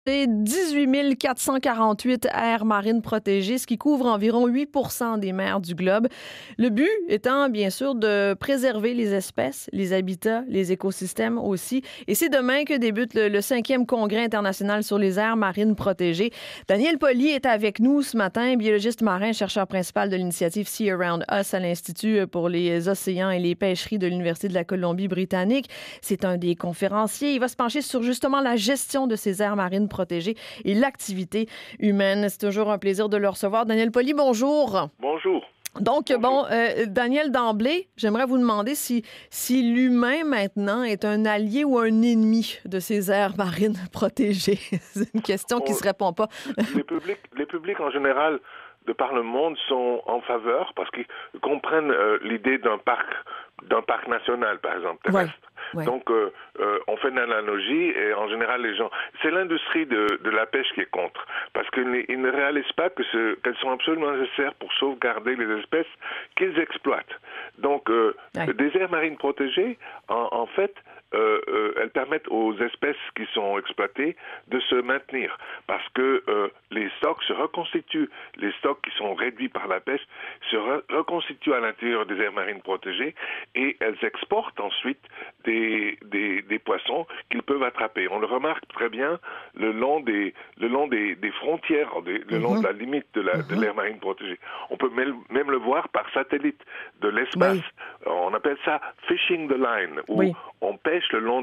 C'est 18 448 aires marines protégées, ce qui couvre environ 8 des mers du globe. Le but étant, bien sûr, de préserver les espèces, les habitats, les écosystèmes aussi. Et c'est demain que débute le 5e Congrès international sur les aires marines protégées. Daniel Pauly est avec nous ce matin, biologiste marin, chercheur principal de l'initiative Sea Around Us à l'Institut pour les océans et les pêcheries de l'Université de la Colombie-Britannique. C'est un des conférenciers. Il va se pencher sur justement la gestion de ces aires marines protégées et l'activité humaine. C'est toujours un plaisir de le recevoir. Daniel Pauly, bonjour. Bonjour. Donc, Daniel, d'emblée, j'aimerais vous demander si l'humain, maintenant, est un allié ou un ennemi de ces aires marines protégées. C'est une question qui ne se répond pas. Les publics, en général, de par le monde, sont en faveur parce qu'ils comprennent l'idée d'un parc national, par exemple, terrestre. Ouais. Donc, on fait une analogie et en général, les gens... C'est l'industrie de la pêche qui est contre parce qu'ils ne réalisent pas qu'elles sont absolument nécessaires pour sauvegarder les espèces qu'ils exploitent. Donc, des aires marines protégées, en fait... elles permettent aux espèces qui sont exploitées de se maintenir parce que les stocks se reconstituent. Les stocks qui sont réduits par la pêche se reconstituent à l'intérieur des aires marines protégées et elles exportent ensuite des poissons qu'ils peuvent attraper. On le remarque très bien le long des frontières, le long de la limite de l'aire marine protégée. On peut même le voir par satellite de l'espace. Oui. On appelle ça fishing the line, où on pêche le long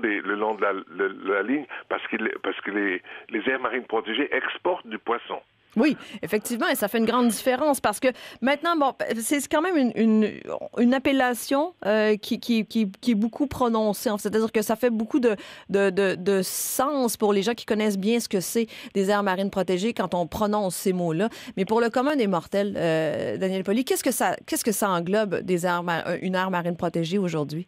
de la ligne parce que les aires marines protégées exportent du poisson. Oui, effectivement, et ça fait une grande différence parce que maintenant, c'est quand même une appellation qui est beaucoup prononcée. C'est-à-dire que ça fait beaucoup de sens pour les gens qui connaissent bien ce que c'est des aires marines protégées quand on prononce ces mots-là. Mais pour le commun des mortels, Daniel Pauly, qu'est-ce que ça englobe une aire marine protégée aujourd'hui?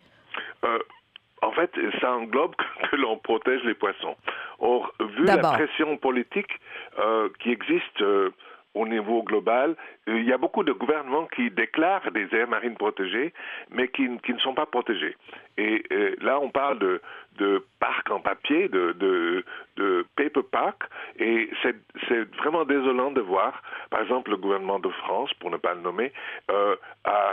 En fait, ça englobe que l'on protège les poissons. Or, vu la pression politique qui existe au niveau global, il y a beaucoup de gouvernements qui déclarent des aires marines protégées, mais qui ne sont pas protégées. Et là, on parle de parcs en papier, de paper park, et c'est vraiment désolant de voir, par exemple, le gouvernement de France, pour ne pas le nommer, a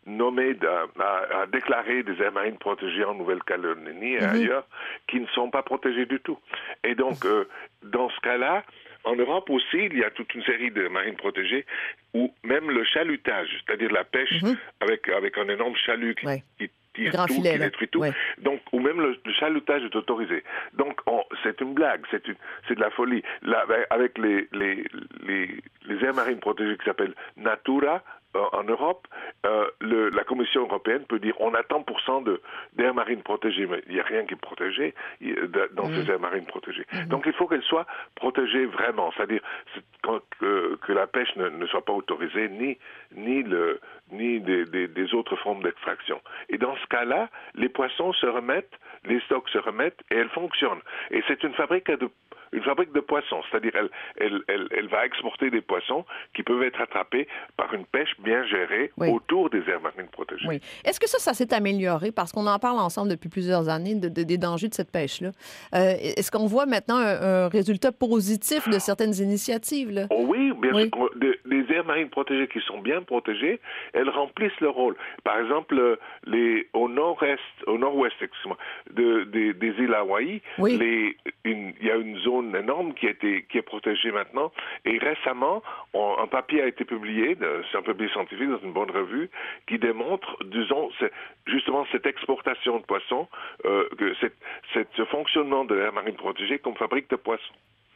déclaré des aires marines protégées en Nouvelle-Calédonie et ailleurs, qui ne sont pas protégées du tout. Et donc, dans ce cas-là, en Europe aussi, il y a toute une série de marines protégées où même le chalutage, c'est-à-dire la pêche avec un énorme chalut qui tire tout, qui détruit tout, donc, ou même le chalutage est autorisé. Donc, c'est une blague, c'est de la folie. Là, avec les aires marines protégées qui s'appellent Natura, en Europe, la Commission européenne peut dire on a tant % d'aires marines protégées, mais il n'y a rien qui est protégé dans ces aires marines protégées. Donc il faut qu'elles soient protégées vraiment, c'est-à-dire que la pêche ne soit pas autorisée, ni des autres formes d'extraction. Et dans ce cas-là, les poissons se remettent, les stocks se remettent et elles fonctionnent. Et c'est une fabrique de poissons, c'est-à-dire elle va exporter des poissons qui peuvent être attrapés par une pêche bien gérée autour des aires marines protégées. Oui. Est-ce que ça s'est amélioré? Parce qu'on en parle ensemble depuis plusieurs années des dangers de cette pêche-là. Est-ce qu'on voit maintenant un résultat positif de certaines initiatives, là? Oh oui, bien sûr. Les aires marines protégées qui sont bien protégées, elles remplissent leur rôle. Par exemple, au nord-ouest, des îles Hawaï, il y a une zone énorme qui est protégée maintenant. Et récemment, un papier a été publié, c'est un papier scientifique dans une bonne revue, qui démontre, disons, justement cette exportation de poissons, ce fonctionnement de l'aire marine protégée comme fabrique de poissons.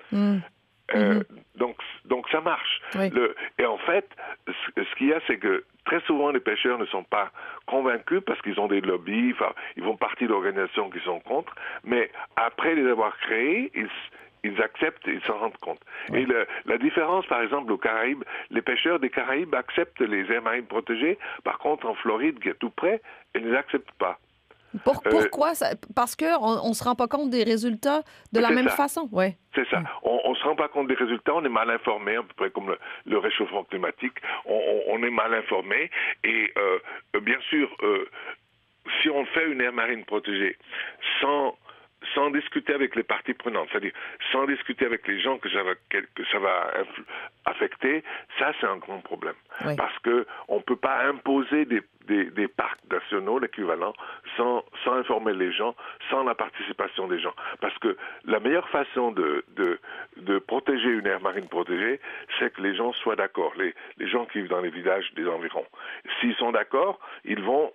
Donc ça marche. Et en fait, ce qu'il y a, c'est que très souvent les pêcheurs ne sont pas convaincus parce qu'ils ont des lobbies, ils font partie d'organisations qui sont contre, mais après les avoir créés, ils acceptent, ils s'en rendent compte. Et la différence, par exemple, aux Caraïbes, les pêcheurs des Caraïbes acceptent les aires marines protégées. Par contre, en Floride, qui est tout près, ils ne les acceptent pas. Pourquoi? Parce qu'on ne se rend pas compte des résultats de la même façon? C'est ça. On ne se rend pas compte des résultats, on est mal informé, à peu près comme le réchauffement climatique. On est mal informé. Et bien sûr, si on fait une aire marine protégée sans sans discuter avec les parties prenantes, c'est-à-dire sans discuter avec les gens que ça va affecter, ça c'est un grand problème. Oui. Parce que on peut pas imposer des parcs nationaux, l'équivalent, sans informer les gens, sans la participation des gens. Parce que la meilleure façon de protéger une aire marine protégée, c'est que les gens soient d'accord, les gens qui vivent dans les villages des environs. S'ils sont d'accord, ils vont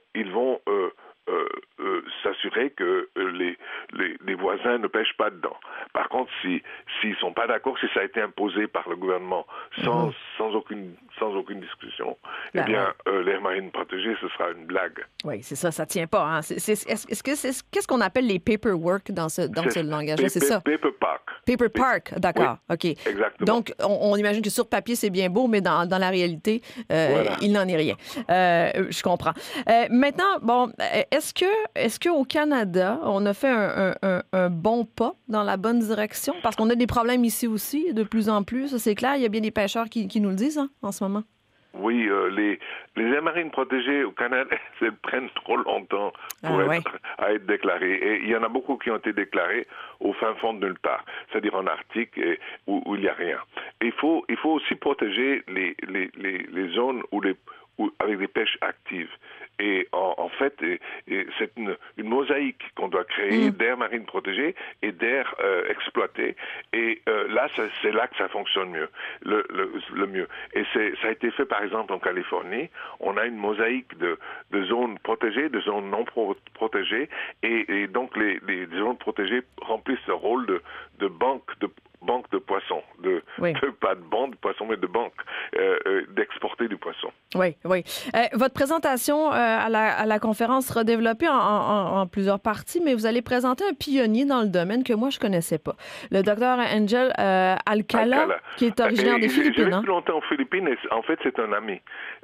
s'assurer que les voisins ne pêchent pas dedans. Par contre, s'ils sont pas d'accord, si ça a été imposé par le gouvernement sans aucune discussion, eh bien, l'aire marine protégée, ce sera une blague. Oui, c'est ça tient pas. Hein. Qu'est-ce qu'on appelle les paperwork dans ce langage-là? C'est ça? Paper park. Paper park, d'accord. Oui, OK. Exactement. Donc, on imagine que sur papier, c'est bien beau, mais dans la réalité, voilà. Il n'en est rien. Je comprends. Maintenant, bon, est-ce qu'au Canada, on a fait un bon pas dans la bonne direction? Parce qu'on a des problèmes ici aussi, de plus en plus. C'est clair, il y a bien des pêcheurs qui nous le disent hein, en ce moment. Oui, les aires marines protégées au Canada, elles prennent trop longtemps pour à être déclarées. Et il y en a beaucoup qui ont été déclarées au fin fond de nulle part, c'est-à-dire en Arctique où il n'y a rien. Et il faut aussi protéger les zones avec des pêches actives. Et en fait, c'est une mosaïque qu'on doit créer d'aires marines protégées et d'aires exploitées. Et là, c'est là que ça fonctionne mieux, le mieux. Et ça a été fait, par exemple, en Californie. On a une mosaïque de zones protégées, de zones non protégées. Et donc, les zones protégées remplissent le rôle de banque de poissons, pas de banque de poissons, mais de banque, d'exporter du poisson. Oui. Votre présentation à la conférence sera développée en plusieurs parties, mais vous allez présenter un pionnier dans le domaine que moi, je ne connaissais pas. Le docteur Angel Alcala, qui est originaire des Philippines. J'ai vécu longtemps aux Philippines, et en fait, c'est un ami.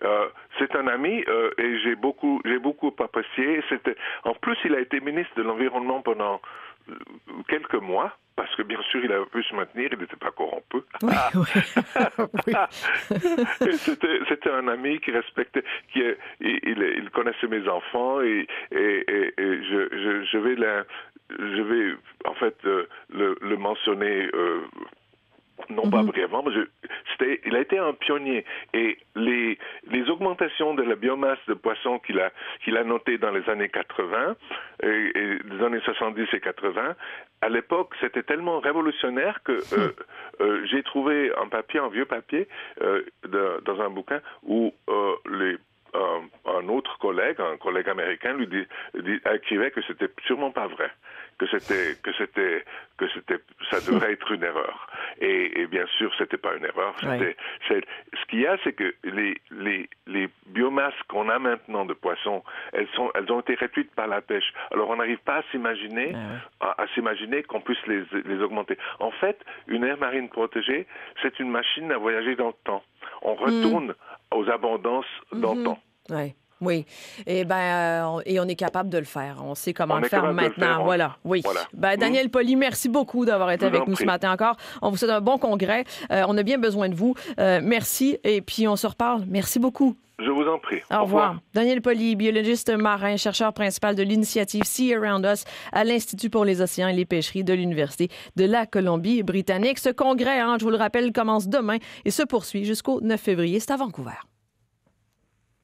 Et j'ai beaucoup apprécié. En plus, il a été ministre de l'Environnement pendant quelques mois, parce que bien sûr, il avait pu se maintenir, il n'était pas corrompu. Oui. C'était un ami qui respectait, il connaissait mes enfants et je vais en fait le mentionner. Non pas brièvement, mais il a été un pionnier. Et les augmentations de la biomasse de poissons qu'il a notées dans les années 80, et les années 70 et 80, à l'époque, c'était tellement révolutionnaire que j'ai trouvé un vieux papier, dans un bouquin où un autre collègue, un collègue américain, lui écrivait que c'était sûrement pas vrai, que ça devrait être une erreur. Et bien sûr, c'était pas une erreur. Ce qu'il y a, c'est que les biomasses qu'on a maintenant de poissons, elles ont été réduites par la pêche. Alors on n'arrive pas à s'imaginer qu'on puisse les augmenter. En fait, une aire marine protégée, c'est une machine à voyager dans le temps. On retourne aux abondances d'antan. Oui. Et on est capable de le faire. On sait comment le faire maintenant. Voilà. Daniel Pauly, merci beaucoup d'avoir été avec nous ce matin encore. On vous souhaite un bon congrès. On a bien besoin de vous. Merci. Et puis, on se reparle. Merci beaucoup. Je vous en prie. Au revoir. Daniel Pauly, biologiste marin, chercheur principal de l'initiative Sea Around Us à l'Institut pour les océans et les pêcheries de l'Université de la Colombie-Britannique. Ce congrès, je vous le rappelle, commence demain et se poursuit jusqu'au 9 février. C'est à Vancouver.